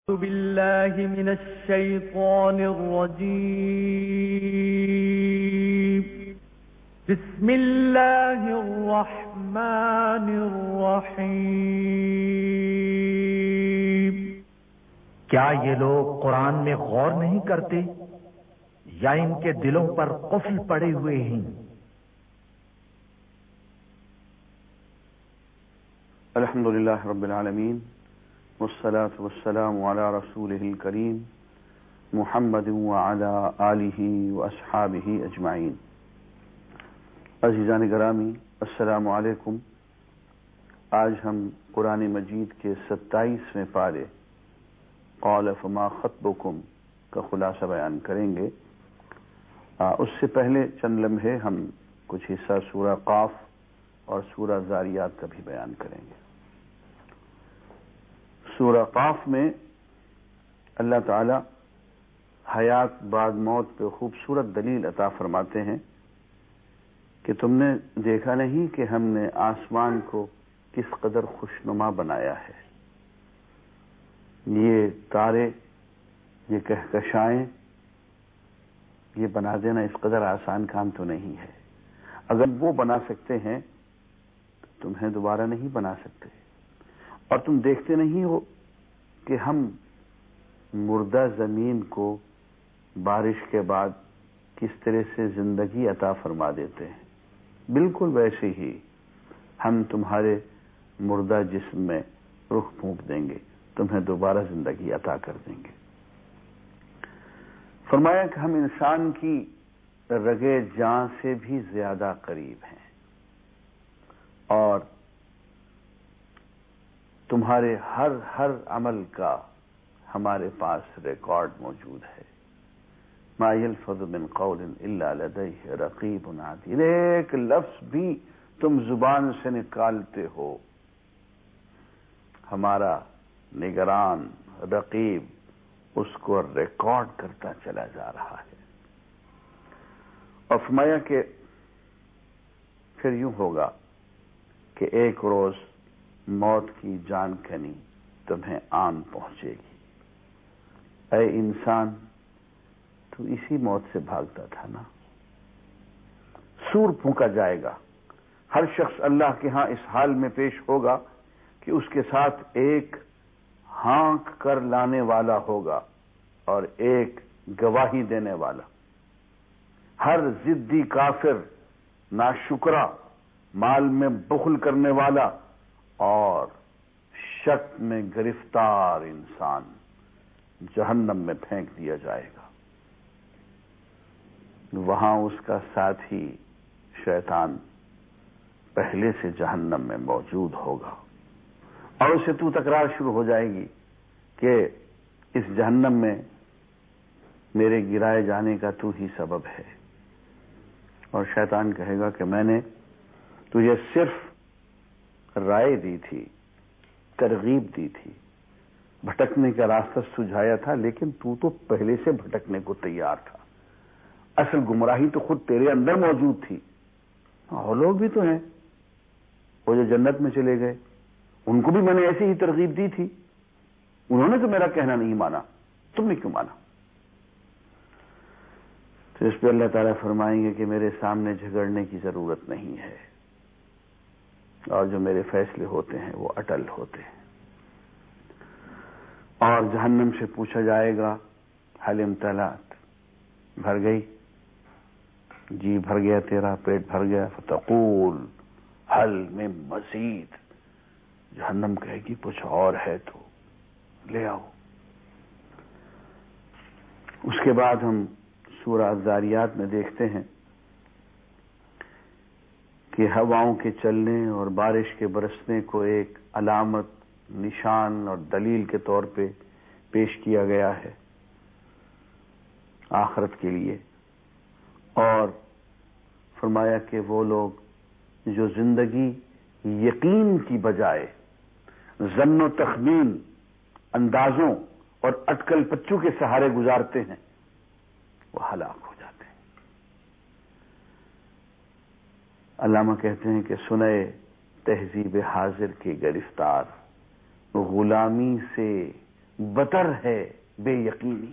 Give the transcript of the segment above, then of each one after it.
بالله من الشيطان الرجيم. بسم الله الرحمن الرحيم. کیا یہ لوگ قرآن میں غور نہیں کرتے یا ان کے دلوں پر قفل پڑے ہوئے ہیں؟ الحمدللہ رب العالمین والصلاة والسلام علی رسولہ الکریم محمد وعلی آلہ واصحابہ اجمعین. عزیزان گرامی، السلام علیکم. آج ہم قرآن مجید کے 27ویں پارے قال فما خطبکم کا خلاصہ بیان کریں گے. اس سے پہلے چند لمحے ہم کچھ حصہ سورہ قاف اور سورہ ذاریات کا بھی بیان کریں گے. سورہ قاف میں اللہ تعالی حیات بعد موت پہ خوبصورت دلیل عطا فرماتے ہیں کہ تم نے دیکھا نہیں کہ ہم نے آسمان کو کس قدر خوشنما بنایا ہے. یہ تارے، یہ کہکشائیں، یہ بنا دینا اس قدر آسان کام تو نہیں ہے. اگر وہ بنا سکتے ہیں تو تمہیں دوبارہ نہیں بنا سکتے. اور تم دیکھتے نہیں ہو کہ ہم مردہ زمین کو بارش کے بعد کس طرح سے زندگی عطا فرما دیتے ہیں. بالکل ویسے ہی ہم تمہارے مردہ جسم میں روح پھونک دیں گے، تمہیں دوبارہ زندگی عطا کر دیں گے. فرمایا کہ ہم انسان کی رگے جاں سے بھی زیادہ قریب ہیں اور تمہارے ہر عمل کا ہمارے پاس ریکارڈ موجود ہے. ما یلفظ من قول الا لدیہ رقیب عتید. ایک لفظ بھی تم زبان سے نکالتے ہو، ہمارا نگران رقیب اس کو ریکارڈ کرتا چلا جا رہا ہے. اور فرمایا کہ پھر یوں ہوگا کہ ایک روز موت کی جان کنی تمہیں آن پہنچے گی. اے انسان، تو اسی موت سے بھاگتا تھا نا. سور پھونکا جائے گا. ہر شخص اللہ کے ہاں اس حال میں پیش ہوگا کہ اس کے ساتھ ایک ہانک کر لانے والا ہوگا اور ایک گواہی دینے والا. ہر ضدی کافر، ناشکرا، مال میں بخل کرنے والا اور شک میں گرفتار انسان جہنم میں پھینک دیا جائے گا. وہاں اس کا ساتھی شیطان پہلے سے جہنم میں موجود ہوگا اور اسے تو تکرار شروع ہو جائے گی کہ اس جہنم میں میرے گرائے جانے کا تو ہی سبب ہے. اور شیطان کہے گا کہ میں نے تجھے صرف رائے دی تھی، ترغیب دی تھی، بھٹکنے کا راستہ سجھایا تھا، لیکن تو پہلے سے بھٹکنے کو تیار تھا. اصل گمراہی تو خود تیرے اندر موجود تھی. اور لوگ بھی تو ہیں، وہ جو جنت میں چلے گئے ان کو بھی میں نے ایسی ہی ترغیب دی تھی. انہوں نے تو میرا کہنا نہیں مانا، تم نے کیوں مانا؟ تو اس پہ اللہ تعالیٰ فرمائیں گے کہ میرے سامنے جھگڑنے کی ضرورت نہیں ہے اور جو میرے فیصلے ہوتے ہیں وہ اٹل ہوتے ہیں. اور جہنم سے پوچھا جائے گا حل امتلأت، بھر گئی؟ جی بھر گیا، تیرا پیٹ بھر گیا؟ فتقول حل من مزید. جہنم کہے گی کچھ اور ہے تو لے آؤ. اس کے بعد ہم سورہ ذاریات میں دیکھتے ہیں کہ ہواؤں کے چلنے اور بارش کے برسنے کو ایک علامت، نشان اور دلیل کے طور پہ پیش کیا گیا ہے آخرت کے لیے. اور فرمایا کہ وہ لوگ جو زندگی یقین کی بجائے ظن و تخمین، اندازوں اور اٹکل پچو کے سہارے گزارتے ہیں وہ ہلاک ہو جاتے ہیں. علامہ کہتے ہیں کہ سنئے تہذیب حاضر کے گرفتار غلامی سے بتر ہے بے یقینی.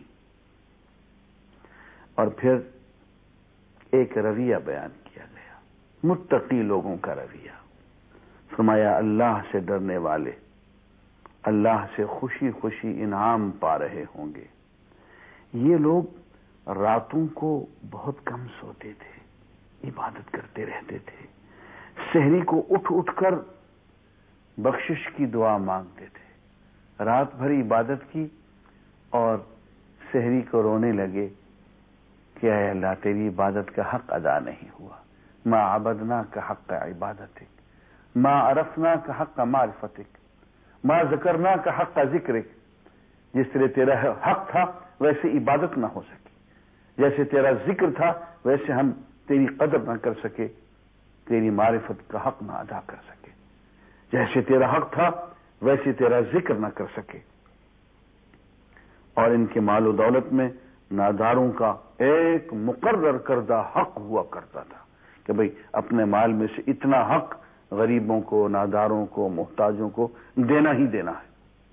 اور پھر ایک رویہ بیان کیا گیا، متقی لوگوں کا رویہ. فرمایا اللہ سے ڈرنے والے اللہ سے خوشی خوشی انعام پا رہے ہوں گے. یہ لوگ راتوں کو بہت کم سوتے تھے، عبادت کرتے رہتے تھے. سحری کو اٹھ اٹھ کر بخشش کی دعا مانگتے تھے. رات بھر عبادت کی اور سحری کو رونے لگے کہ اے اللہ تیری عبادت کا حق ادا نہیں ہوا. ما عبدنا کا حق عبادتک، ما عرفنا کا حق معرفتک، ما ذکرنا کا حق ذکرک. جس طرح تیرا حق تھا ویسے عبادت نہ ہو سکی، جیسے تیرا ذکر تھا ویسے ہم تیری قدر نہ کر سکے، تیری معرفت کا حق نہ ادا کر سکے. جیسے تیرا حق تھا ویسے تیرا ذکر نہ کر سکے. اور ان کے مال و دولت میں ناداروں کا ایک مقرر کردہ حق ہوا کرتا تھا کہ بھئی اپنے مال میں سے اتنا حق غریبوں کو، ناداروں کو، محتاجوں کو دینا ہی دینا ہے.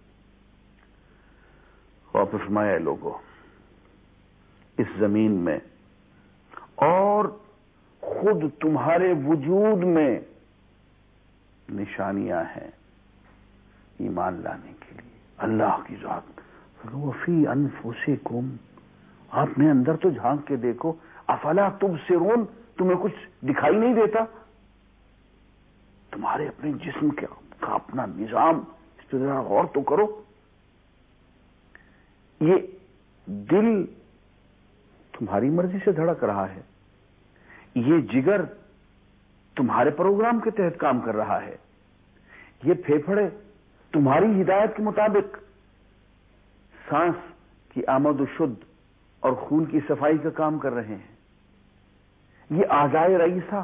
اور فرمایا لوگوں، اس زمین میں اور خود تمہارے وجود میں نشانیاں ہیں ایمان لانے کے لیے اللہ کی ذات. وفی انفسکم، آپ نے اندر تو جھانک کے دیکھو. افلا تبصرون، تمہیں کچھ دکھائی نہیں دیتا؟ تمہارے اپنے جسم کا اپنا نظام، اس پہ ذرا غور تو کرو. یہ دل تمہاری مرضی سے دھڑک رہا ہے، یہ جگر تمہارے پروگرام کے تحت کام کر رہا ہے، یہ پھیپھڑے تمہاری ہدایت کے مطابق سانس کی آمد و شد اور خون کی صفائی کا کام کر رہے ہیں. یہ اعضائے رئیسہ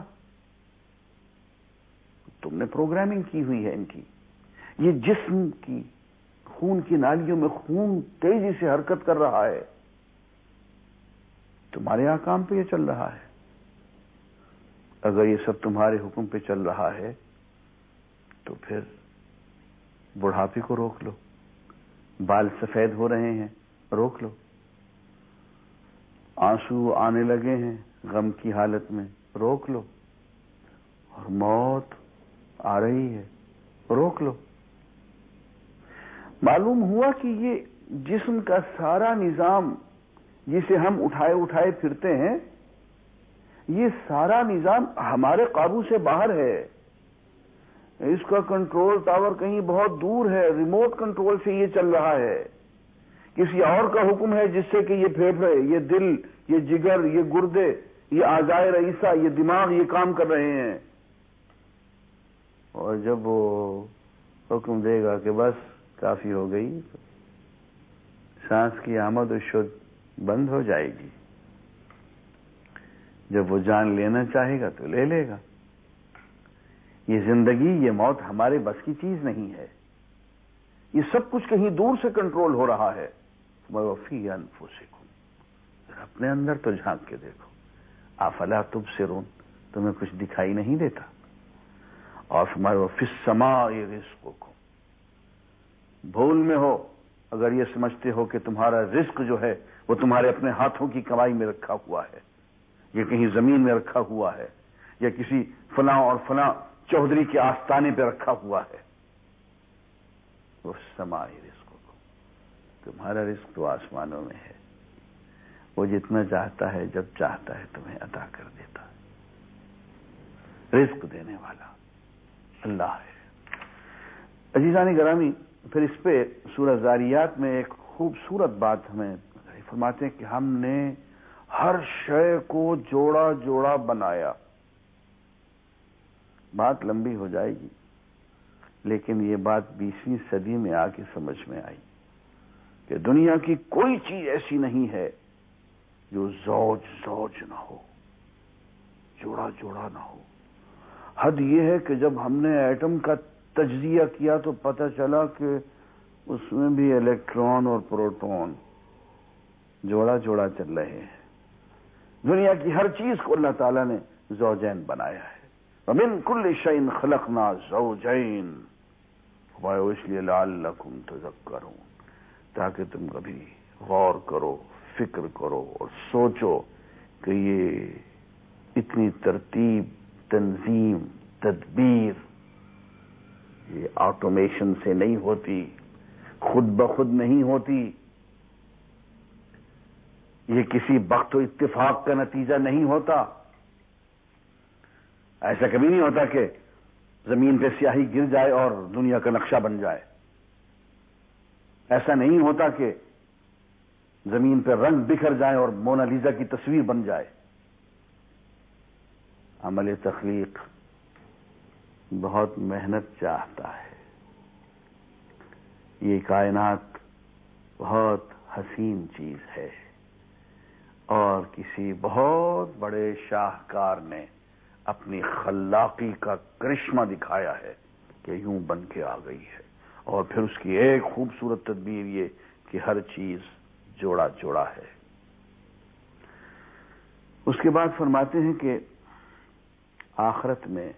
تم نے پروگرامنگ کی ہوئی ہے ان کی. یہ جسم کی خون کی نالیوں میں خون تیزی سے حرکت کر رہا ہے، تمہارے احکام پہ یہ چل رہا ہے. اگر یہ سب تمہارے حکم پہ چل رہا ہے تو پھر بڑھاپے کو روک لو. بال سفید ہو رہے ہیں، روک لو. آنسو آنے لگے ہیں غم کی حالت میں، روک لو. اور موت آ رہی ہے، روک لو. معلوم ہوا کہ یہ جسم کا سارا نظام جسے ہم اٹھائے اٹھائے پھرتے ہیں، یہ سارا نظام ہمارے قابو سے باہر ہے. اس کا کنٹرول ٹاور کہیں بہت دور ہے، ریموٹ کنٹرول سے یہ چل رہا ہے. کسی اور کا حکم ہے جس سے کہ یہ پھیپھڑے، یہ دل، یہ جگر، یہ گردے، یہ اعضائے رئیسہ، یہ دماغ یہ کام کر رہے ہیں. اور جب وہ حکم دے گا کہ بس کافی ہو گئی، سانس کی آمد و شد بند ہو جائے گی. جب وہ جان لینا چاہے گا تو لے لے گا. یہ زندگی، یہ موت ہمارے بس کی چیز نہیں ہے. یہ سب کچھ کہیں دور سے کنٹرول ہو رہا ہے. وَفِي أَنفُسِكُمْ، ذرا اپنے اندر تو جھانک کے دیکھو. افلا تبصرون، تمہیں کچھ دکھائی نہیں دیتا؟ اور فرمایا وَفِي السَّمَاءِ رِزْقُكُمْ، بھول میں ہو اگر یہ سمجھتے ہو کہ تمہارا رزق جو ہے وہ تمہارے اپنے ہاتھوں کی کمائی میں رکھا ہوا ہے، یہ کہیں زمین میں رکھا ہوا ہے، یا کسی فلاں اور فلاں چودھری کے آستانے پہ رکھا ہوا ہے. وہ السماء رزقکم، تمہارا رزق تو آسمانوں میں ہے. وہ جتنا چاہتا ہے جب چاہتا ہے تمہیں عطا کر دیتا ہے. رزق دینے والا اللہ ہے. عزیزان گرامی، پھر اس پہ سورہ زاریات میں ایک خوبصورت بات ہمیں فرماتے ہیں کہ ہم نے ہر شے کو جوڑا جوڑا بنایا. بات لمبی ہو جائے گی، لیکن یہ بات 20ویں صدی میں آ کے سمجھ میں آئی کہ دنیا کی کوئی چیز ایسی نہیں ہے جو زوج زوج نہ ہو، جوڑا جوڑا نہ ہو. حد یہ ہے کہ جب ہم نے ایٹم کا تجزیہ کیا تو پتہ چلا کہ اس میں بھی الیکٹران اور پروٹون جوڑا جوڑا چل رہے ہیں. دنیا کی ہر چیز کو اللہ تعالیٰ نے زوجین بنایا ہے. وَمِن كُلِّ شَيْءٍ خَلَقْنَا زَوْجَيْن، اس لیے لَعَلَّكُمْ تَذَكَّرُونَ، تاکہ تم کبھی غور کرو، فکر کرو اور سوچو کہ یہ اتنی ترتیب، تنظیم، تدبیر یہ آٹومیشن سے نہیں ہوتی، خود بخود نہیں ہوتی، یہ کسی بخت و اتفاق کا نتیجہ نہیں ہوتا۔ ایسا کبھی نہیں ہوتا کہ زمین پہ سیاہی گر جائے اور دنیا کا نقشہ بن جائے۔ ایسا نہیں ہوتا کہ زمین پہ رنگ بکھر جائے اور مونالیزا کی تصویر بن جائے۔ عمل تخلیق بہت محنت چاہتا ہے۔ یہ کائنات بہت حسین چیز ہے اور کسی بہت بڑے شاہکار نے اپنی خلاقی کا کرشمہ دکھایا ہے کہ یوں بن کے آ گئی ہے، اور پھر اس کی ایک خوبصورت تدبیر یہ کہ ہر چیز جوڑا جوڑا ہے۔ اس کے بعد فرماتے ہیں کہ آخرت میں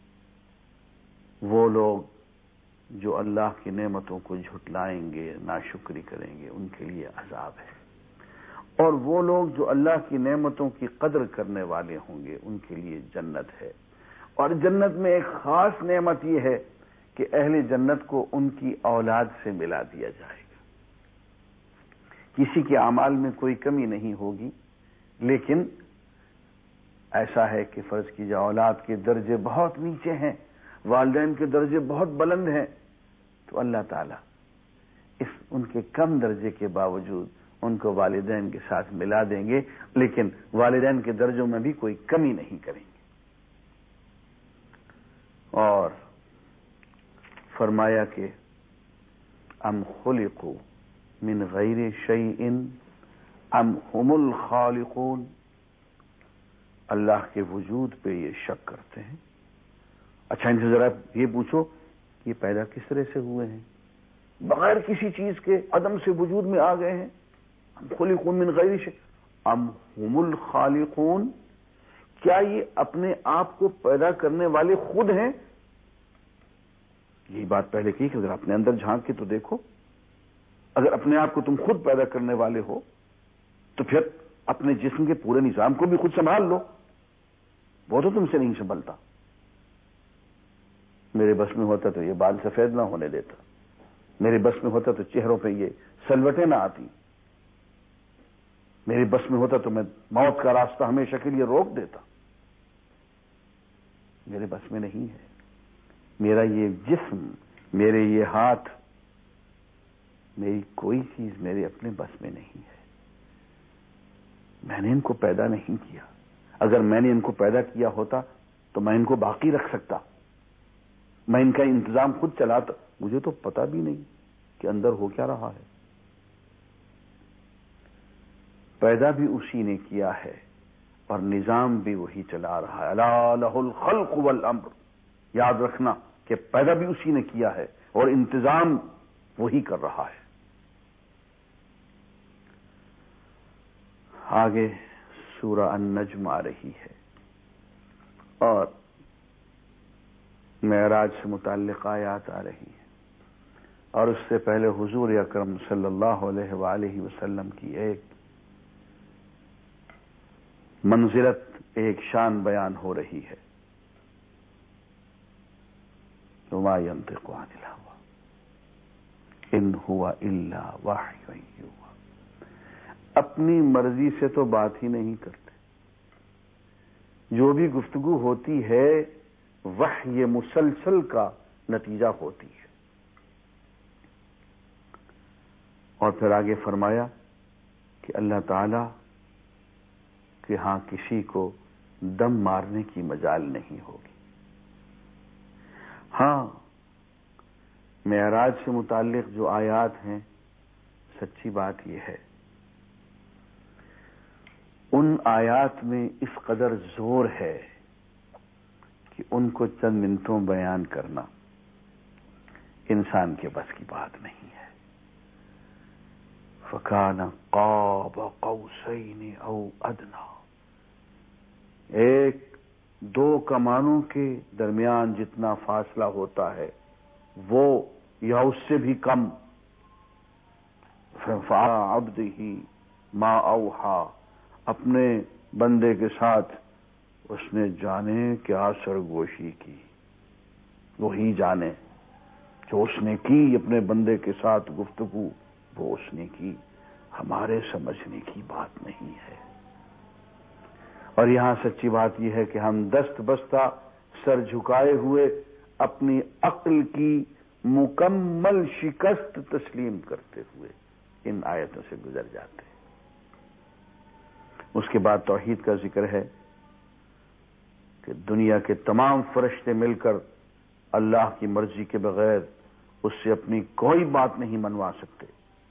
وہ لوگ جو اللہ کی نعمتوں کو جھٹلائیں گے، ناشکری کریں گے، ان کے لیے عذاب ہے، اور وہ لوگ جو اللہ کی نعمتوں کی قدر کرنے والے ہوں گے ان کے لیے جنت ہے۔ اور جنت میں ایک خاص نعمت یہ ہے کہ اہل جنت کو ان کی اولاد سے ملا دیا جائے گا۔ کسی کے اعمال میں کوئی کمی نہیں ہوگی، لیکن ایسا ہے کہ فرض کیجیے اولاد کے درجے بہت نیچے ہیں، والدین کے درجے بہت بلند ہیں، تو اللہ تعالی ان کے کم درجے کے باوجود ان کو والدین کے ساتھ ملا دیں گے، لیکن والدین کے درجوں میں بھی کوئی کمی نہیں کریں گے۔ اور فرمایا کہ ام خلقوا من غیر شیء ام هم الخالقون، اللہ کے وجود پہ یہ شک کرتے ہیں۔ اچھا ان سے ذرا یہ پوچھو کہ یہ پیدا کس طرح سے ہوئے ہیں؟ بغیر کسی چیز کے عدم سے وجود میں آ گئے ہیں۔ ام خلقوا من غیر شیء ام هم الخالقون، کیا یہ اپنے آپ کو پیدا کرنے والے خود ہیں؟ یہی بات پہلے کی کہ اگر اپنے اندر جھانک کے تو دیکھو، اگر اپنے آپ کو تم خود پیدا کرنے والے ہو تو پھر اپنے جسم کے پورے نظام کو بھی خود سنبھال لو، وہ تو تم سے نہیں سنبھلتا۔ میرے بس میں ہوتا تو یہ بال سفید نہ ہونے دیتا، میرے بس میں ہوتا تو چہروں پہ یہ سلوٹیں نہ آتی، میرے بس میں ہوتا تو میں موت کا راستہ ہمیشہ کے لیے روک دیتا۔ میرے بس میں نہیں ہے۔ میرا یہ جسم، میرے یہ ہاتھ، میری کوئی چیز میرے اپنے بس میں نہیں ہے۔ میں نے ان کو پیدا نہیں کیا۔ اگر میں نے ان کو پیدا کیا ہوتا تو میں ان کو باقی رکھ سکتا، میں ان کا انتظام خود چلاتا۔ مجھے تو پتا بھی نہیں کہ اندر ہو کیا رہا ہے۔ پیدا بھی اسی نے کیا ہے اور نظام بھی وہی چلا رہا ہے۔ الا لہ الخلق والامر، یاد رکھنا کہ پیدا بھی اسی نے کیا ہے اور انتظام وہی کر رہا ہے۔ آگے سورہ النجم آ رہی ہے اور معراج سے متعلق آیات آ رہی ہیں، اور اس سے پہلے حضور اکرم صلی اللہ علیہ وآلہ وسلم کی ایک منزلت، ایک شان بیان ہو رہی ہے۔ وما ينطق عن الهوى ان هو الا وحی یوحی، اپنی مرضی سے تو بات ہی نہیں کرتے، جو بھی گفتگو ہوتی ہے وحی مسلسل کا نتیجہ ہوتی ہے۔ اور پھر آگے فرمایا کہ اللہ تعالی کہ ہاں کسی کو دم مارنے کی مجال نہیں ہوگی۔ ہاں معراج سے متعلق جو آیات ہیں، سچی بات یہ ہے ان آیات میں اس قدر زور ہے کہ ان کو چند منٹوں بیان کرنا انسان کے بس کی بات نہیں ہے۔ فَكَانَ قَابَ قَوْسَيْنِ أَوْ أَدْنَىٰ، ایک دو کمانوں کے درمیان جتنا فاصلہ ہوتا ہے وہ یا اس سے بھی کم، فعبدہ ما اوحا، اپنے بندے کے ساتھ اس نے جانے کیا سرگوشی کی، وہی جانے جو اس نے کی اپنے بندے کے ساتھ گفتگو، وہ اس نے کی، ہمارے سمجھنے کی بات نہیں ہے۔ اور یہاں سچی بات یہ ہے کہ ہم دست بستہ سر جھکائے ہوئے اپنی عقل کی مکمل شکست تسلیم کرتے ہوئے ان آیتوں سے گزر جاتے ہیں۔ اس کے بعد توحید کا ذکر ہے کہ دنیا کے تمام فرشتے مل کر اللہ کی مرضی کے بغیر اس سے اپنی کوئی بات نہیں منوا سکتے۔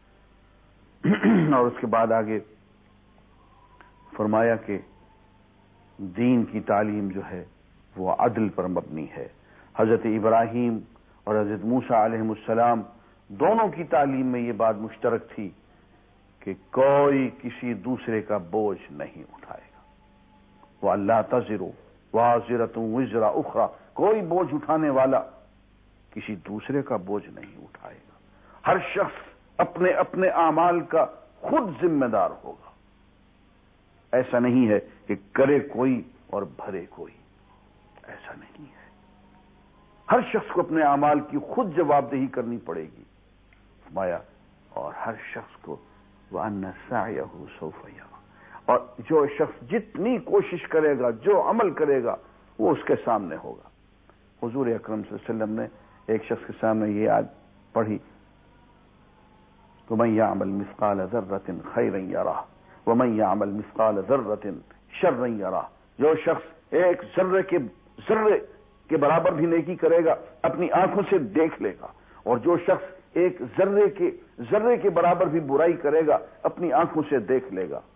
اور اس کے بعد آگے فرمایا کہ دین کی تعلیم جو ہے وہ عدل پر مبنی ہے۔ حضرت ابراہیم اور حضرت موسیٰ علیہ السلام دونوں کی تعلیم میں یہ بات مشترک تھی کہ کوئی کسی دوسرے کا بوجھ نہیں اٹھائے گا۔ وَأَلَّا تَزِرُ وَازِرَةٌ وِزْرَ أُخْرَى، کوئی بوجھ اٹھانے والا کسی دوسرے کا بوجھ نہیں اٹھائے گا۔ ہر شخص اپنے اپنے اعمال کا خود ذمہ دار ہوگا۔ ایسا نہیں ہے کہ کرے کوئی اور بھرے کوئی، ایسا نہیں ہے۔ ہر شخص کو اپنے اعمال کی خود جواب دہی کرنی پڑے گی۔ فرمایا اور ہر شخص کو وَأَنَّ سَعْيَهُ سَوْفَ يَرَىٰ، اور جو شخص جتنی کوشش کرے گا، جو عمل کرے گا، وہ اس کے سامنے ہوگا۔ حضور اکرم صلی اللہ علیہ وسلم نے ایک شخص کے سامنے یہ آیت پڑھی، وَمَن يَعْمَلْ مِثْقَالَ ذَرَّةٍ خَيْرًا يَرَهُ وَمَن يَعْمَلْ مِثْقَالَ ذَرَّةٍ شَرًّا يَرَهُ، جو شخص ایک ذرے کے برابر بھی نیکی کرے گا اپنی آنکھوں سے دیکھ لے گا، اور جو شخص ایک ذرے کے برابر بھی برائی کرے گا اپنی آنکھوں سے دیکھ لے گا۔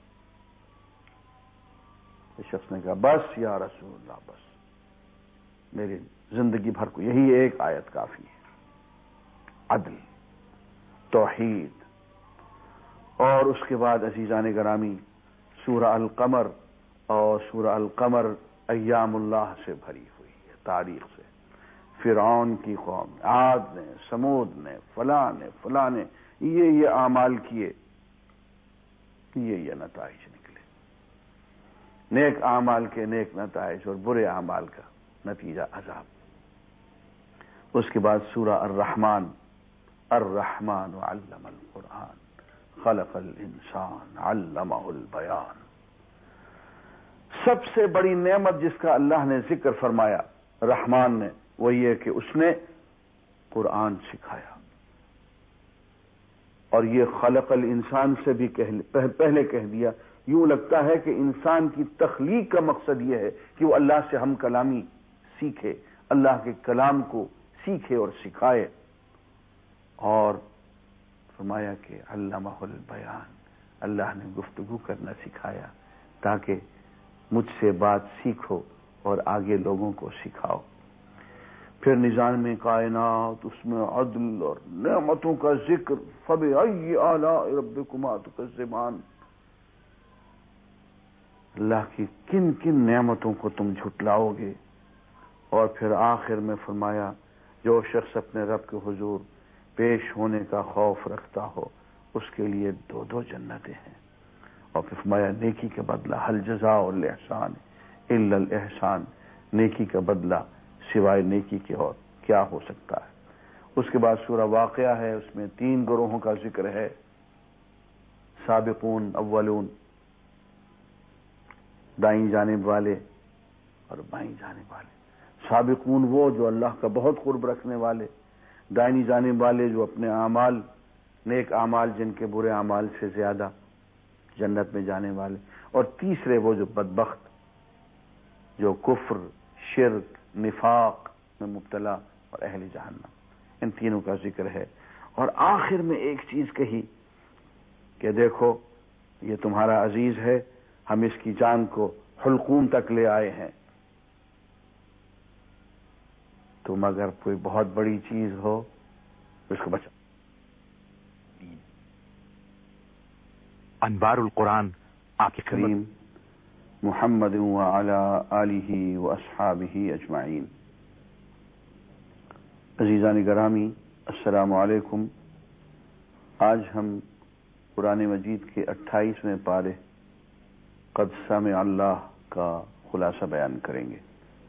اس شخص نے کہا بس یا رسول اللہ، بس میری زندگی بھر کو یہی ایک آیت کافی ہے۔ عدل، توحید، اور اس کے بعد عزیزان گرامی سورہ القمر، اور سورہ القمر ایام اللہ سے بھری ہوئی ہے، تاریخ سے۔ فرعون کی قوم، عاد نے، سمود نے، فلاں نے یہ اعمال کیے، یہ نتائج نکلے۔ نیک اعمال کے نیک نتائج اور برے اعمال کا نتیجہ عذاب۔ اس کے بعد سورہ الرحمن علم القرآن خلق الانسان علمہ البیان۔ سب سے بڑی نعمت جس کا اللہ نے ذکر فرمایا رحمان نے، وہ یہ کہ اس نے قرآن سکھایا۔ اور یہ خلق الانسان سے بھی پہلے کہہ دیا۔ یوں لگتا ہے کہ انسان کی تخلیق کا مقصد یہ ہے کہ وہ اللہ سے ہم کلامی سیکھے، اللہ کے کلام کو سیکھے اور سکھائے۔ اور فرمایا کہ علمہ البیان، اللہ نے گفتگو کرنا سکھایا تاکہ مجھ سے بات سیکھو اور آگے لوگوں کو سکھاؤ۔ پھر نظام کائنات، اس میں عدل اور نعمتوں کا ذکر، فَبِأَيِّ آلَاءِ رَبِّكُمَا تُكَذِّبَانِ، اللہ کی کن کن نعمتوں کو تم جھٹلاؤ گے۔ اور پھر آخر میں فرمایا جو شخص اپنے رب کے حضور پیش ہونے کا خوف رکھتا ہو اس کے لیے 2 جنتیں ہیں۔ اور پھر فرمایا نیکی کا بدلہ حل جزاء الاحسان الا الاحسان، نیکی کا بدلہ سوائے نیکی کے اور کیا ہو سکتا ہے۔ اس کے بعد سورہ واقعہ ہے، اس میں 3 گروہوں کا ذکر ہے، سابقون اولون، دائیں جانب والے اور بائیں جانب والے۔ سابقون وہ جو اللہ کا بہت قرب رکھنے والے، دائیں جانب والے جو اپنے اعمال، نیک اعمال جن کے برے اعمال سے زیادہ، جنت میں جانے والے، اور تیسرے وہ جو بدبخت، جو کفر، شرک، نفاق میں مبتلا اور اہل جہنم۔ ان تینوں کا ذکر ہے۔ اور آخر میں ایک چیز کہی کہ دیکھو یہ تمہارا عزیز ہے، ہم اس کی جان کو حلقوم تک لے آئے ہیں، تم اگر کوئی بہت بڑی چیز ہو اس کو بچا۔ انوار القرآن آپ کی کریم محمد وعلی آلہ واصحابہ اجمعین۔ عزیزان گرامی، السلام علیکم۔ آج ہم قرآن مجید کے 28ویں پارے قد سمع اللہ کا خلاصہ بیان کریں گے۔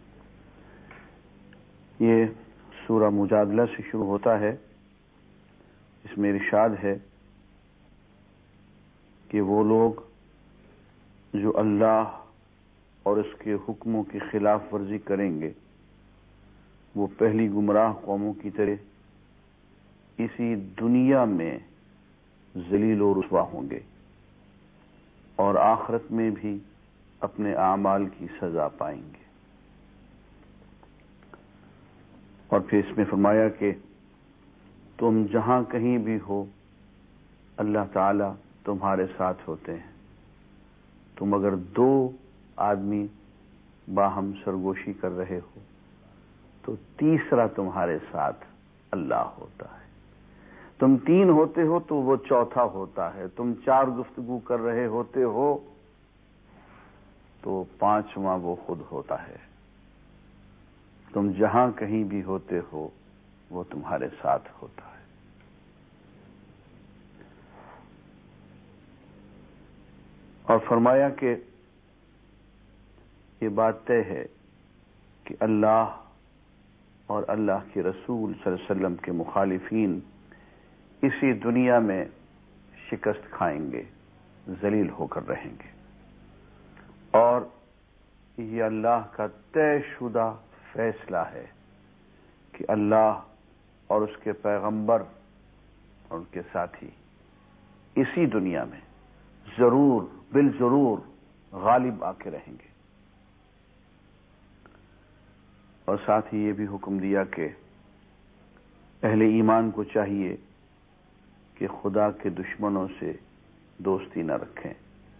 یہ سورہ مجادلہ سے شروع ہوتا ہے۔ اس میں ارشاد ہے کہ وہ لوگ جو اللہ اور اس کے حکموں کی خلاف ورزی کریں گے وہ پہلی گمراہ قوموں کی طرح اسی دنیا میں ذلیل و رسوا ہوں گے اور آخرت میں بھی اپنے اعمال کی سزا پائیں گے۔ اور پھر اس میں فرمایا کہ تم جہاں کہیں بھی ہو اللہ تعالی تمہارے ساتھ ہوتے ہیں۔ تم اگر 2 آدمی باہم سرگوشی کر رہے ہو تو تیسرا تمہارے ساتھ اللہ ہوتا ہے۔ تم 3 ہوتے ہو تو وہ چوتھا ہوتا ہے۔ تم 4 گفتگو کر رہے ہوتے ہو تو 5واں وہ خود ہوتا ہے۔ تم جہاں کہیں بھی ہوتے ہو وہ تمہارے ساتھ ہوتا ہے۔ اور فرمایا کہ یہ بات طے ہے کہ اللہ اور اللہ کے رسول صلی اللہ علیہ وسلم کے مخالفین اسی دنیا میں شکست کھائیں گے، ذلیل ہو کر رہیں گے، اور یہ اللہ کا طے شدہ فیصلہ ہے کہ اللہ اور اس کے پیغمبر اور ان کے ساتھی اسی دنیا میں ضرور بالضرور غالب آ کے رہیں گے۔ اور ساتھ ہی یہ بھی حکم دیا کہ اہل ایمان کو چاہیے کہ خدا کے دشمنوں سے دوستی نہ رکھیں،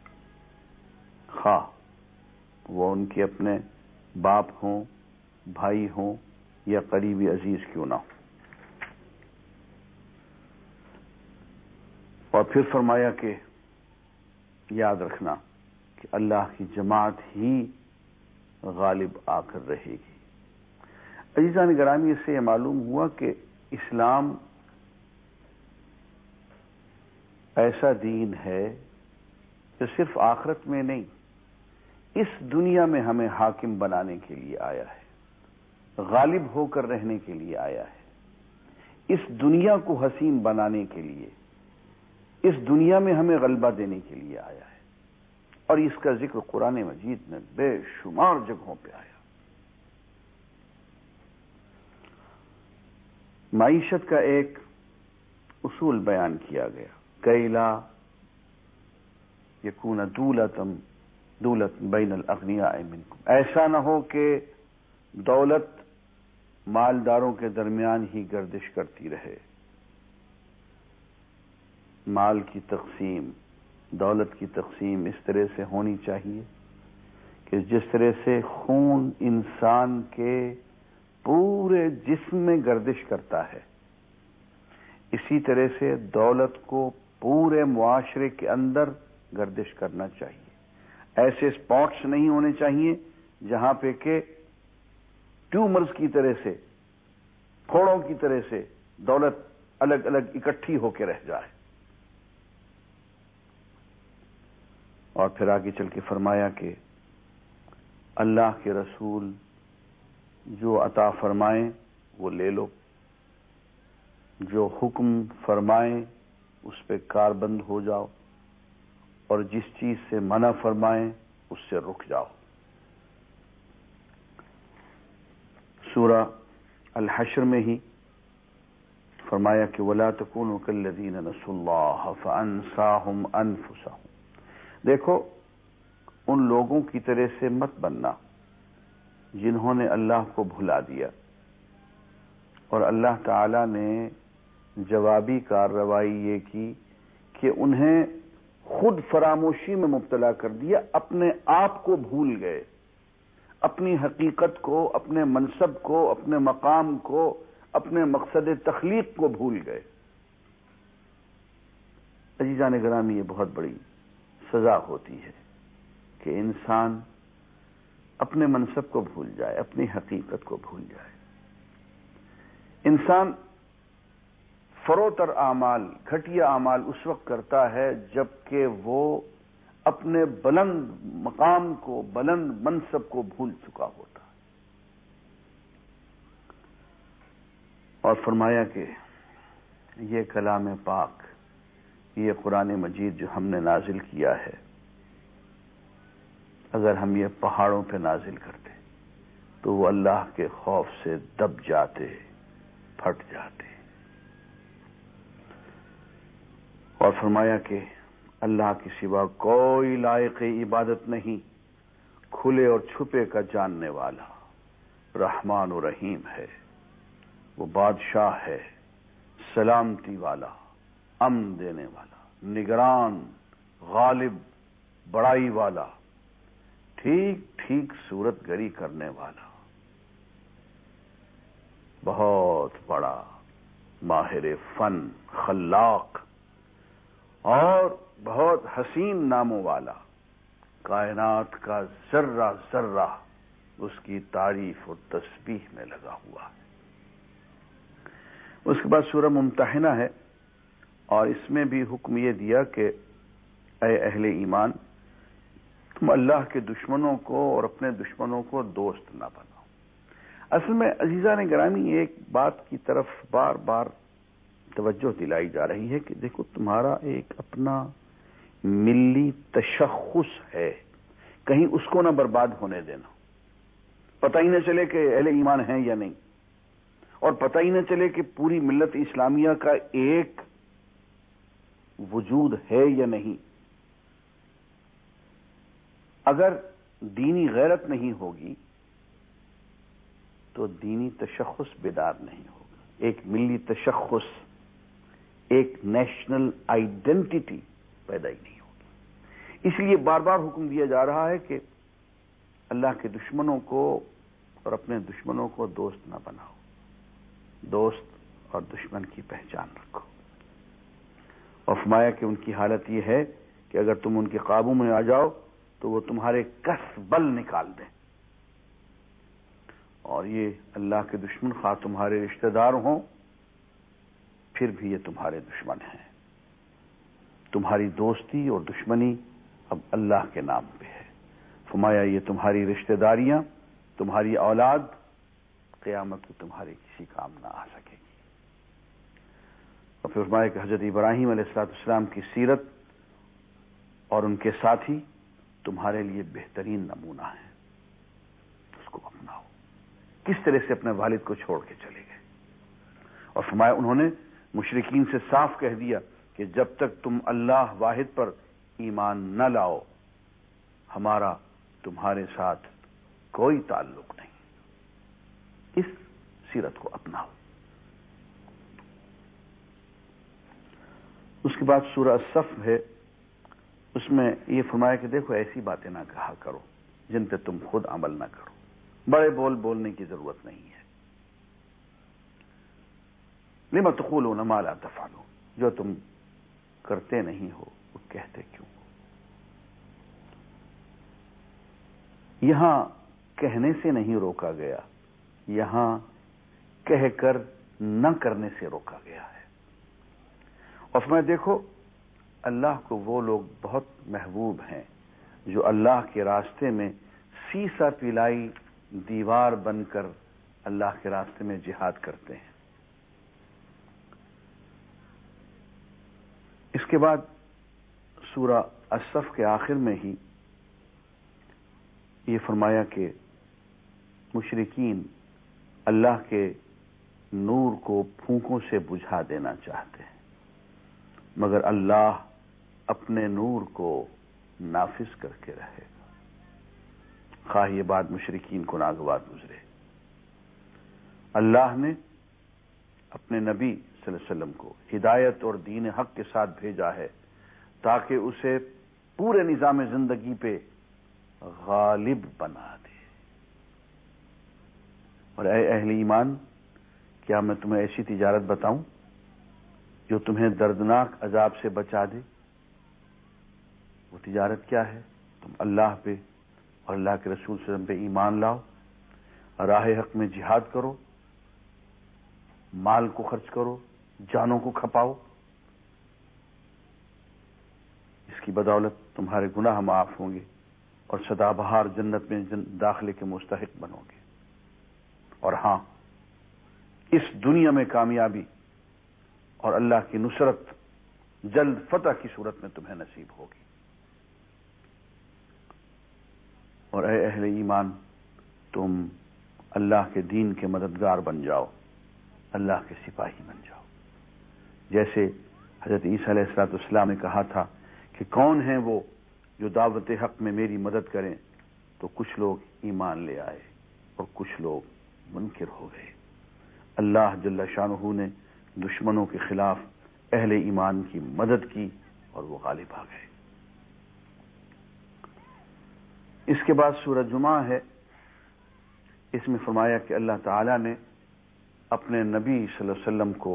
خواہ وہ ان کے اپنے باپ ہوں، بھائی ہوں یا قریبی عزیز کیوں نہ ہو۔ اور پھر فرمایا کہ یاد رکھنا کہ اللہ کی جماعت ہی غالب آ کر رہے گی۔ عزیزان گرامی، اس سے یہ معلوم ہوا کہ اسلام ایسا دین ہے جو صرف آخرت میں نہیں، اس دنیا میں ہمیں حاکم بنانے کے لیے آیا ہے، غالب ہو کر رہنے کے لیے آیا ہے، اس دنیا کو حسین بنانے کے لیے، اس دنیا میں ہمیں غلبہ دینے کے لیے آیا ہے۔ اور اس کا ذکر قرآن مجید میں بے شمار جگہوں پہ آیا۔ معیشت کا ایک اصول بیان کیا گیا، کیلا یکون دولت بین الاغنیاء منکم، ایسا نہ ہو کہ دولت مالداروں کے درمیان ہی گردش کرتی رہے۔ مال کی تقسیم، دولت کی تقسیم اس طرح سے ہونی چاہیے کہ جس طرح سے خون انسان کے پورے جسم میں گردش کرتا ہے، اسی طرح سے دولت کو پورے معاشرے کے اندر گردش کرنا چاہیے۔ ایسے اسپاٹس نہیں ہونے چاہیے جہاں پہ کہ ٹیومرز کی طرح سے، پھوڑوں کی طرح سے دولت الگ الگ اکٹھی ہو کے رہ جائے۔ اور پھر آگے چل کے فرمایا کہ اللہ کے رسول جو عطا فرمائیں وہ لے لو، جو حکم فرمائیں اس پہ کاربند ہو جاؤ، اور جس چیز سے منع فرمائیں اس سے رک جاؤ۔ سورہ الحشر میں ہی فرمایا کہ وَلَا تَكُونُوا كَالَّذِينَ نَسُوا اللَّهَ فَأَنسَاهُمْ أَنفُسَهُمْ، دیکھو ان لوگوں کی طرح سے مت بننا جنہوں نے اللہ کو بھلا دیا، اور اللہ تعالی نے جوابی کارروائی یہ کی کہ انہیں خود فراموشی میں مبتلا کر دیا، اپنے آپ کو بھول گئے، اپنی حقیقت کو، اپنے منصب کو، اپنے مقام کو، اپنے مقصد تخلیق کو بھول گئے۔ عزیزان گرامی، یہ بہت بڑی سزا ہوتی ہے کہ انسان اپنے منصب کو بھول جائے، اپنی حقیقت کو بھول جائے۔ انسان فروتر اعمال، گھٹیا اعمال اس وقت کرتا ہے جبکہ وہ اپنے بلند مقام کو، بلند منصب کو بھول چکا ہوتا ہے۔ اور فرمایا کہ یہ کلام پاک، یہ قرآن مجید جو ہم نے نازل کیا ہے، اگر ہم یہ پہاڑوں پہ نازل کرتے تو وہ اللہ کے خوف سے دب جاتے، پھٹ جاتے۔ اور فرمایا کہ اللہ کے سوا کوئی لائق عبادت نہیں، کھلے اور چھپے کا جاننے والا، رحمان و رحیم ہے، وہ بادشاہ ہے، سلامتی والا، امن دینے والا، نگران، غالب، بڑائی والا، ٹھیک ٹھیک صورت گری کرنے والا، بہت بڑا ماہر فن، خلاق اور بہت حسین ناموں والا، کائنات کا ذرہ ذرہ اس کی تعریف اور تسبیح میں لگا ہوا ہے۔ اس کے بعد سورہ ممتحنہ ہے، اور اس میں بھی حکم یہ دیا کہ اے اہل ایمان، تم اللہ کے دشمنوں کو اور اپنے دشمنوں کو دوست نہ بناؤ۔ اصل میں عزیزان گرامی ایک بات کی طرف بار بار توجہ دلائی جا رہی ہے کہ دیکھو تمہارا ایک اپنا ملی تشخص ہے، کہیں اس کو نہ برباد ہونے دینا، پتہ ہی نہ چلے کہ اہل ایمان ہیں یا نہیں، اور پتہ ہی نہ چلے کہ پوری ملت اسلامیہ کا ایک وجود ہے یا نہیں۔ اگر دینی غیرت نہیں ہوگی تو دینی تشخص بیدار نہیں ہوگا، ایک ملی تشخص، ایک نیشنل آئیڈینٹی پیدا ہی نہیں ہوگی۔ اس لیے بار بار حکم دیا جا رہا ہے کہ اللہ کے دشمنوں کو اور اپنے دشمنوں کو دوست نہ بناؤ، دوست اور دشمن کی پہچان رکھو۔ اور فرمایا کہ ان کی حالت یہ ہے کہ اگر تم ان کے قابو میں آ جاؤ تو وہ تمہارے کس بل نکال دیں، اور یہ اللہ کے دشمن خواہ تمہارے رشتہ دار ہوں پھر بھی یہ تمہارے دشمن ہیں۔ تمہاری دوستی اور دشمنی اب اللہ کے نام پہ ہے۔ فرمایا یہ تمہاری رشتہ داریاں، تمہاری اولاد قیامت کو تمہارے کسی کام نہ آ سکے گی۔ اور پھر فرمایا کہ حضرت ابراہیم علیہ السلام کی سیرت اور ان کے ساتھی تمہارے لیے بہترین نمونہ ہیں، اس کو اپناؤ۔ کس طرح سے اپنے والد کو چھوڑ کے چلے گئے، اور فرمایا انہوں نے مشرکین سے صاف کہہ دیا کہ جب تک تم اللہ واحد پر ایمان نہ لاؤ ہمارا تمہارے ساتھ کوئی تعلق نہیں۔ اس سیرت کو اپناؤ۔ اس کے بعد سورہ الصف ہے، اس میں یہ فرمایا کہ دیکھو ایسی باتیں نہ کہا کرو جن پہ تم خود عمل نہ کرو، بڑے بول بولنے کی ضرورت نہیں ہے۔ لما تقولون ما لا تفعلون، جو تم کرتے نہیں ہو وہ کہتے کیوں ہو؟ یہاں کہنے سے نہیں روکا گیا، یہاں کہہ کر نہ کرنے سے روکا گیا ہے۔ اور میں دیکھو اللہ کو وہ لوگ بہت محبوب ہیں جو اللہ کے راستے میں سیسا پلائی دیوار بن کر اللہ کے راستے میں جہاد کرتے ہیں۔ اس کے بعد سورہ الصف کے آخر میں ہی یہ فرمایا کہ مشرکین اللہ کے نور کو پھونکوں سے بجھا دینا چاہتے ہیں، مگر اللہ اپنے نور کو نافذ کر کے رہے گا، خواہ یہ بات مشرکین کو ناگوار گزرے۔ اللہ نے اپنے نبی صلی اللہ علیہ وسلم کو ہدایت اور دین حق کے ساتھ بھیجا ہے تاکہ اسے پورے نظام زندگی پہ غالب بنا دے۔ اور اے اہل ایمان، کیا میں تمہیں ایسی تجارت بتاؤں جو تمہیں دردناک عذاب سے بچا دے؟ وہ تجارت کیا ہے؟ تم اللہ پہ اور اللہ کے رسول صلی اللہ علیہ وسلم پہ ایمان لاؤ، راہ حق میں جہاد کرو، مال کو خرچ کرو، جانوں کو کھپاؤ، اس کی بدولت تمہارے گناہ معاف ہوں گے اور سدا بہار جنت میں داخلے کے مستحق بنو گے۔ اور ہاں، اس دنیا میں کامیابی اور اللہ کی نصرت جلد فتح کی صورت میں تمہیں نصیب ہوگی۔ اور اے اہل ایمان، تم اللہ کے دین کے مددگار بن جاؤ، اللہ کے سپاہی بن جاؤ۔ جیسے حضرت عیسیٰ علیہ السلام نے کہا تھا کہ کون ہیں وہ جو دعوت حق میں میری مدد کریں، تو کچھ لوگ ایمان لے آئے اور کچھ لوگ منکر ہو گئے۔ اللہ جل شانہ نے دشمنوں کے خلاف اہل ایمان کی مدد کی اور وہ غالب آ گئے۔ اس کے بعد سورہ جمعہ ہے، اس میں فرمایا کہ اللہ تعالی نے اپنے نبی صلی اللہ علیہ وسلم کو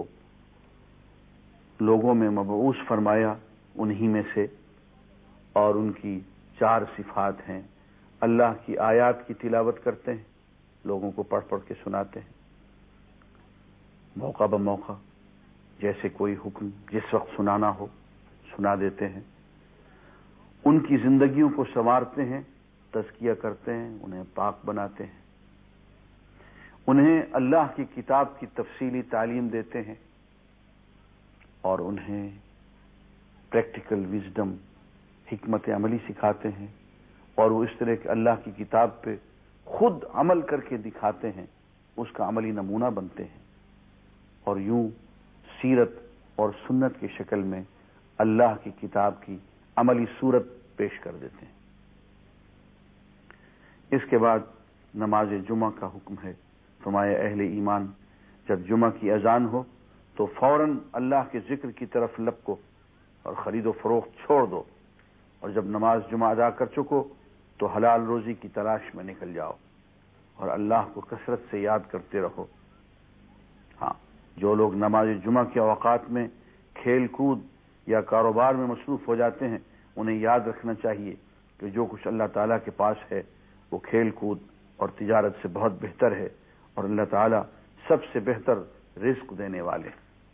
لوگوں میں مبعوث فرمایا، انہی میں سے، اور ان کی 4 صفات ہیں۔ اللہ کی آیات کی تلاوت کرتے ہیں، لوگوں کو پڑھ پڑھ کے سناتے ہیں، موقع بموقع جیسے کوئی حکم جس وقت سنانا ہو سنا دیتے ہیں، ان کی زندگیوں کو سنوارتے ہیں، تزکیہ کرتے ہیں، انہیں پاک بناتے ہیں، انہیں اللہ کی کتاب کی تفصیلی تعلیم دیتے ہیں، اور انہیں پریکٹیکل وزڈم، حکمت عملی سکھاتے ہیں، اور وہ اس طرح کہ اللہ کی کتاب پہ خود عمل کر کے دکھاتے ہیں، اس کا عملی نمونہ بنتے ہیں، اور یوں سیرت اور سنت کی شکل میں اللہ کی کتاب کی عملی صورت پیش کر دیتے ہیں۔ اس کے بعد نماز جمعہ کا حکم ہے۔ فرمایا اہل ایمان، جب جمعہ کی اذان ہو تو فوراً اللہ کے ذکر کی طرف لپکو اور خرید و فروخت چھوڑ دو، اور جب نماز جمعہ ادا کر چکو تو حلال روزی کی تلاش میں نکل جاؤ اور اللہ کو کثرت سے یاد کرتے رہو۔ ہاں، جو لوگ نماز جمعہ کے اوقات میں کھیل کود یا کاروبار میں مصروف ہو جاتے ہیں، انہیں یاد رکھنا چاہیے کہ جو کچھ اللہ تعالیٰ کے پاس ہے وہ کھیل کود اور تجارت سے بہت بہتر ہے، اور اللہ تعالیٰ سب سے بہتر رزق دینے والے۔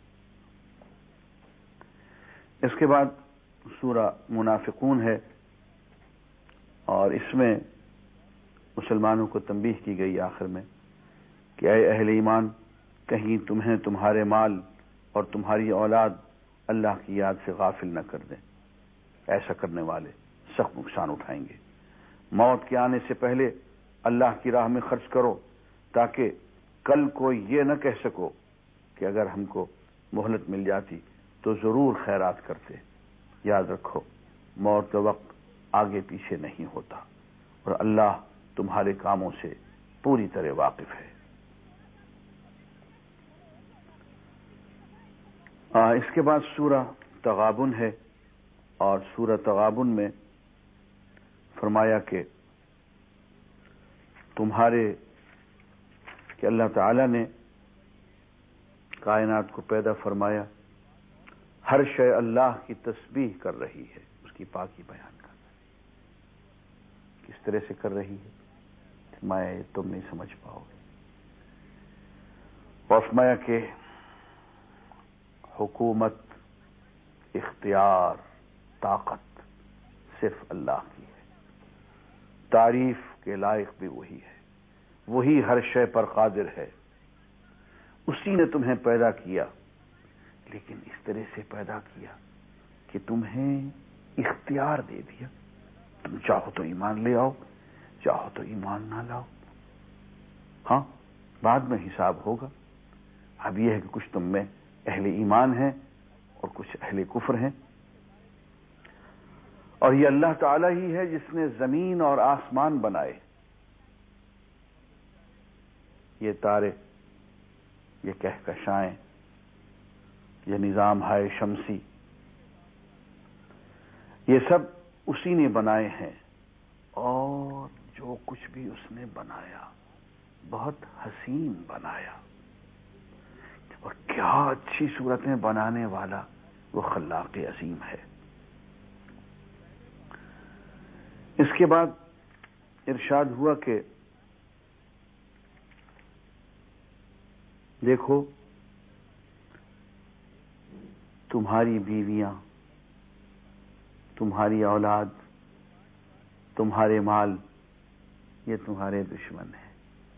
اس کے بعد سورہ منافقون ہے، اور اس میں مسلمانوں کو تنبیہ کی گئی آخر میں کہ اے اہل ایمان، کہیں تمہیں تمہارے مال اور تمہاری اولاد اللہ کی یاد سے غافل نہ کر دیں۔ ایسا کرنے والے سخت نقصان اٹھائیں گے۔ موت کے آنے سے پہلے اللہ کی راہ میں خرچ کرو، تاکہ کل کوئی یہ نہ کہہ سکو کہ اگر ہم کو مہلت مل جاتی تو ضرور خیرات کرتے۔ یاد رکھو، موت کا وقت آگے پیچھے نہیں ہوتا، اور اللہ تمہارے کاموں سے پوری طرح واقف ہے۔ اس کے بعد سورہ تغابن ہے، اور سورہ تغابن میں فرمایا کہ اللہ تعالی نے کائنات کو پیدا فرمایا، ہر شے اللہ کی تسبیح کر رہی ہے، اس کی پاکی بیان کر رہی ہے۔ کس طرح سے کر رہی ہے فرمایا تم نہیں سمجھ پاؤ گے۔ اور فرمایا کہ حکومت، اختیار، طاقت صرف اللہ کی ہے، تعریف کے لائق بھی وہی ہے، وہی ہر شے پر قادر ہے، اسی نے تمہیں پیدا کیا، لیکن اس طرح سے پیدا کیا کہ تمہیں اختیار دے دیا، تم چاہو تو ایمان لے آؤ، چاہو تو ایمان نہ لاؤ۔ ہاں، بعد میں حساب ہوگا۔ اب یہ ہے کہ کچھ تم میں اہل ایمان ہیں اور کچھ اہل کفر ہیں، اور یہ اللہ تعالی ہی ہے جس نے زمین اور آسمان بنائے، یہ تارے، یہ کہکشائیں، یہ نظام ہائے شمسی، یہ سب اسی نے بنائے ہیں، اور جو کچھ بھی اس نے بنایا بہت حسین بنایا، اور کیا اچھی صورتیں بنانے والا وہ خلاق عظیم ہے۔ اس کے بعد ارشاد ہوا کہ دیکھو تمہاری بیویاں، تمہاری اولاد، تمہارے مال یہ تمہارے دشمن ہیں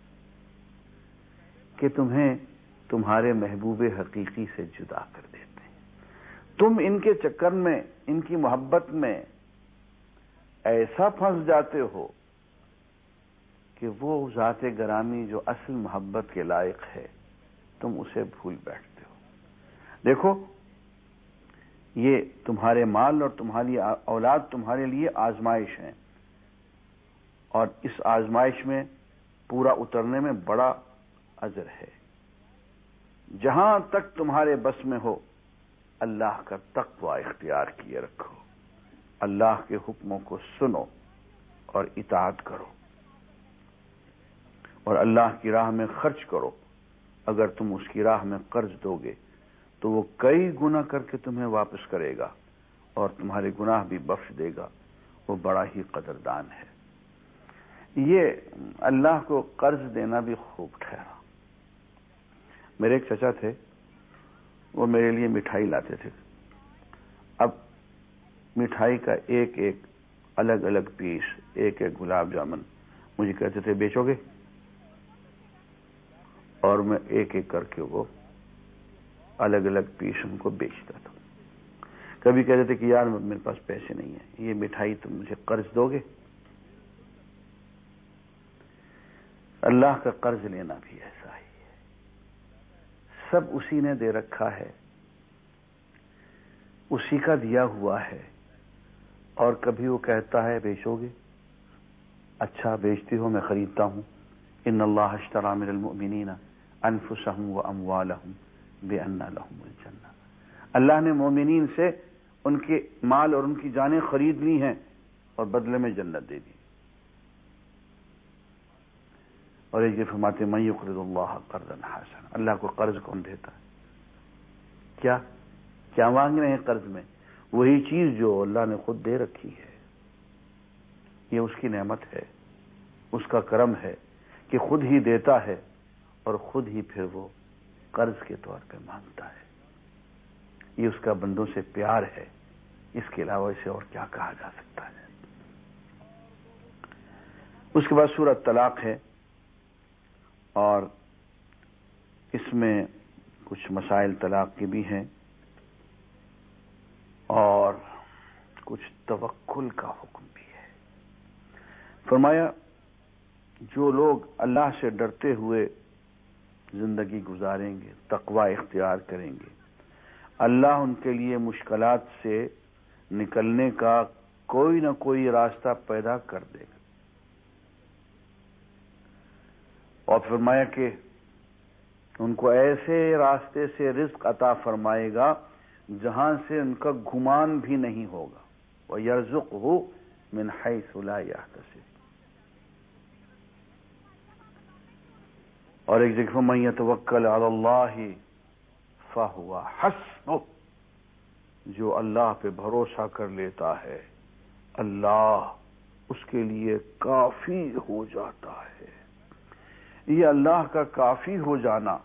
کہ تمہیں تمہارے محبوب حقیقی سے جدا کر دیتے ہیں۔ تم ان کے چکر میں، ان کی محبت میں ایسا پھنس جاتے ہو کہ وہ ذات گرامی جو اصل محبت کے لائق ہے تم اسے بھول بیٹھتے ہو۔ دیکھو، یہ تمہارے مال اور تمہاری اولاد تمہارے لیے آزمائش ہیں، اور اس آزمائش میں پورا اترنے میں بڑا اجر ہے۔ جہاں تک تمہارے بس میں ہو اللہ کا تقوی اختیار کیے رکھو، اللہ کے حکموں کو سنو اور اطاعت کرو، اور اللہ کی راہ میں خرچ کرو۔ اگر تم اس کی راہ میں قرض دو گے تو وہ کئی گنا کر کے تمہیں واپس کرے گا اور تمہارے گناہ بھی بخش دے گا، وہ بڑا ہی قدردان ہے۔ یہ اللہ کو قرض دینا بھی خوب ٹھہرا۔ میرے ایک چچا تھے، وہ میرے لیے مٹھائی لاتے تھے۔ اب مٹھائی کا ایک ایک الگ الگ پیس، ایک ایک گلاب جامن مجھے کہتے تھے بیچو گے، اور میں ایک ایک کر کے وہ الگ الگ پیس ان کو بیچتا تھا۔ کبھی کہتے تھے کہ یار میرے پاس پیسے نہیں ہیں، یہ مٹھائی تم مجھے قرض دو گے؟ اللہ کا قرض لینا بھی ایسا ہی ہے، سب اسی نے دے رکھا ہے، اسی کا دیا ہوا ہے، اور کبھی وہ کہتا ہے بیچو گے؟ اچھا بیچتی ہو، میں خریدتا ہوں۔ ان اللہ اشتری من المؤمنین انفسهم واموالهم بان لهم الجنہ، اللہ نے مومنین سے ان کے مال اور ان کی جانیں خرید لی ہیں اور بدلے میں جنت دے دی۔ اور ایک یہ فرماتے من یقرض اللہ قرضا حسنا، اللہ کو قرض کون دیتا ہے؟ کیا مانگ رہے ہیں قرض میں؟ وہی چیز جو اللہ نے خود دے رکھی ہے۔ یہ اس کی نعمت ہے، اس کا کرم ہے کہ خود ہی دیتا ہے اور خود ہی پھر وہ قرض کے طور پہ مانگتا ہے۔ یہ اس کا بندوں سے پیار ہے، اس کے علاوہ اسے اور کیا کہا جا سکتا ہے؟ اس کے بعد سورۃ طلاق ہے، اور اس میں کچھ مسائل طلاق کے بھی ہیں اور کچھ توکل کا حکم بھی ہے۔ فرمایا جو لوگ اللہ سے ڈرتے ہوئے زندگی گزاریں گے، تقوی اختیار کریں گے، اللہ ان کے لیے مشکلات سے نکلنے کا کوئی نہ کوئی راستہ پیدا کر دے گا، اور فرمایا کہ ان کو ایسے راستے سے رزق عطا فرمائے گا جہاں سے ان کا گمان بھی نہیں ہوگا، وَيَرْزُقْهُ مِنْ حَيْثُ لَا يَحْتَسِبُ۔ اور ایک جگہ مَن يَتَوَكَّلْ عَلَى اللَّهِ فَهُوَ حَسْبُهُ، جو اللہ پہ بھروسہ کر لیتا ہے اللہ اس کے لیے کافی ہو جاتا ہے۔ یہ اللہ کا کافی ہو جانا،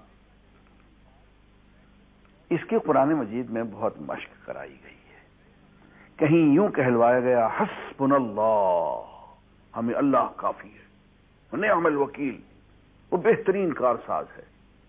اس کی قرآن مجید میں بہت مشق کرائی گئی ہے۔ کہیں یوں کہلوایا گیا حسبنا اللہ، ہمیں اللہ کافی ہے، نعم الوکیل، وہ بہترین کارساز ہے۔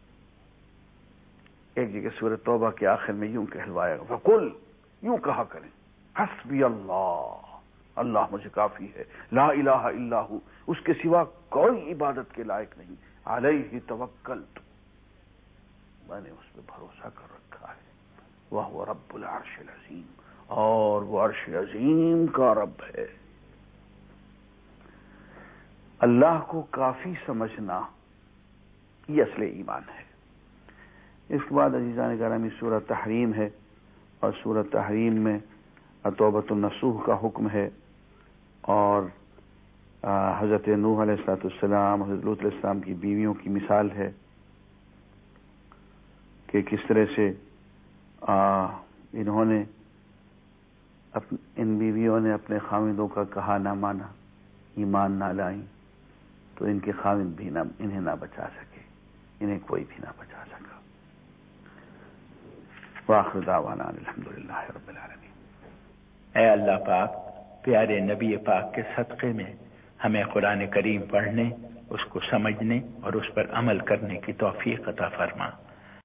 ایک جگہ سورۃ توبہ کے آخر میں یوں کہلوایا گیا وقل، یوں کہا کریں حسبی اللہ، اللہ مجھے کافی ہے، لا الہ الا ہو، اس کے سوا کوئی عبادت کے لائق نہیں، علیہ توکلت، میں نے اس پہ بھروسہ کر رکھا ہے، وہو رب العرش العظیم، اور وہ عرش عظیم کا رب ہے۔ اللہ کو کافی سمجھنا یہ اصل ایمان ہے۔ اس کے بعد عزیزان گرامی سورۃ تحریم ہے، اور سورۃ تحریم میں توبۃ النصوح کا حکم ہے، اور حضرت نوح علیہ السلام، حضرت لوط علیہ السلام کی بیویوں کی مثال ہے کہ کس طرح سے انہوں نے ان بیویوں نے اپنے خاوندوں کا کہا نہ مانا، ایمان نہ لائیں، تو ان کے خاوند بھی انہیں نہ بچا سکے، انہیں کوئی بھی نہ بچا سکا۔ وآخر دعوانا الحمدللہ رب العالمین۔ اے اللہ پاک، پیارے نبی پاک کے صدقے میں ہمیں قرآن کریم پڑھنے، اس کو سمجھنے اور اس پر عمل کرنے کی توفیق عطا فرما۔